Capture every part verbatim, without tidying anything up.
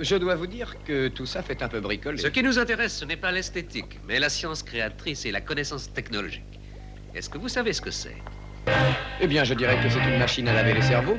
Je dois vous dire que tout ça fait un peu bricoler. Ce qui nous intéresse, ce n'est pas l'esthétique, mais la science créatrice et la connaissance technologique. Est-ce que vous savez ce que c'est? Eh bien, je dirais que c'est une machine à laver les cerveaux.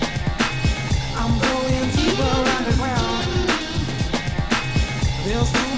There's